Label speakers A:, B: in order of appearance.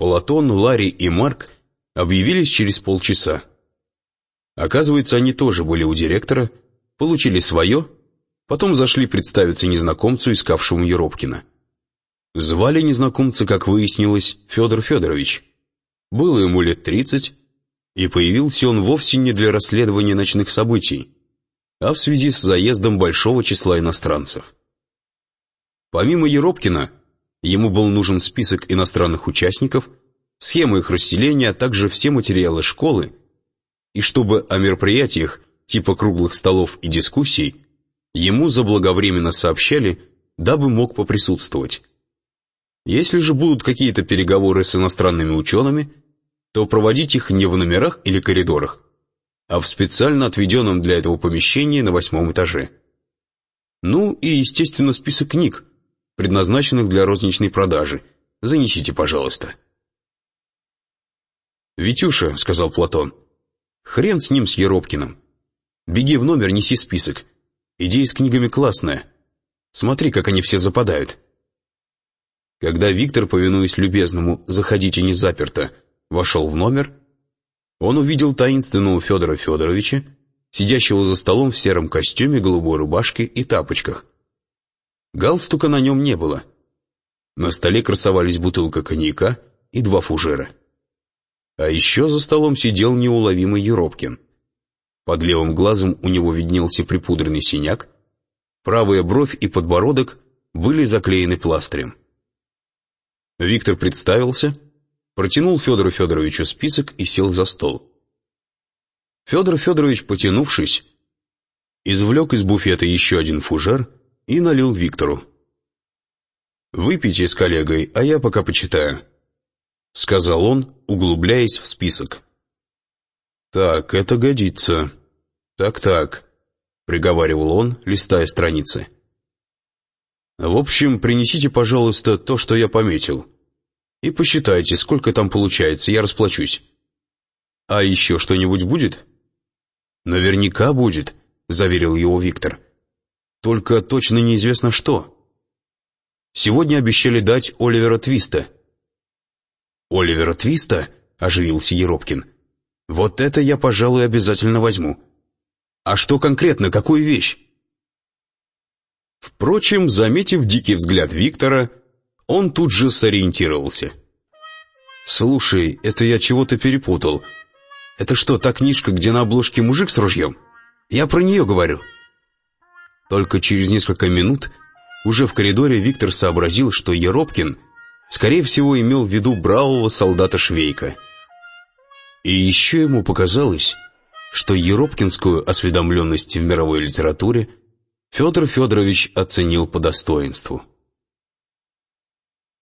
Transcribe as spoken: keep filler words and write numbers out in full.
A: Платон, Ларри и Марк объявились через полчаса. Оказывается, они тоже были у директора, получили свое, потом зашли представиться незнакомцу, искавшему Еропкина. Звали незнакомца, как выяснилось, Федор Федорович. Было ему лет тридцать, и появился он вовсе не для расследования ночных событий, а в связи с заездом большого числа иностранцев. Помимо Еропкина, ему был нужен список иностранных участников, схема их расселения, а также все материалы школы, и чтобы о мероприятиях типа круглых столов и дискуссий ему заблаговременно сообщали, дабы мог поприсутствовать. Если же будут какие-то переговоры с иностранными учеными, то проводить их не в номерах или коридорах, а в специально отведенном для этого помещении на восьмом этаже. Ну и, естественно, список книг, предназначенных для розничной продажи. Занесите, пожалуйста. «Витюша», — сказал Платон, — «хрен с ним, с Еропкиным. Беги в номер, неси список. Идея с книгами классная. Смотри, как они все западают». Когда Виктор, повинуясь любезному «заходите не заперто», вошел в номер, он увидел таинственного Федора Федоровича, сидящего за столом в сером костюме, голубой рубашке и тапочках. Галстука на нем не было. На столе красовались бутылка коньяка и два фужера. А еще за столом сидел неуловимый Еропкин. Под левым глазом у него виднелся припудренный синяк, правая бровь и подбородок были заклеены пластырем. Виктор представился, протянул Федору Федоровичу список и сел за стол. Федор Федорович, потянувшись, извлек из буфета еще один фужер и налил Виктору. «Выпейте с коллегой, а я пока почитаю», — сказал он, углубляясь в список. «Так, это годится. Так-так», — приговаривал он, листая страницы. «В общем, принесите, пожалуйста, то, что я пометил, и посчитайте, сколько там получается, я расплачусь. А еще что-нибудь будет?» «Наверняка будет», — заверил его Виктор. «Только точно неизвестно что. Сегодня обещали дать Оливера Твиста». «Оливера Твиста?» — оживился Еропкин. «Вот это я, пожалуй, обязательно возьму. А что конкретно, какую вещь?» Впрочем, заметив дикий взгляд Виктора, он тут же сориентировался. «Слушай, это я чего-то перепутал. Это что, та книжка, где на обложке мужик с ружьем? Я про нее говорю». Только через несколько минут, уже в коридоре, Виктор сообразил, что Еропкин, скорее всего, имел в виду бравого солдата Швейка. И еще ему показалось, что еропкинскую осведомленность в мировой литературе Федор Федорович оценил по достоинству.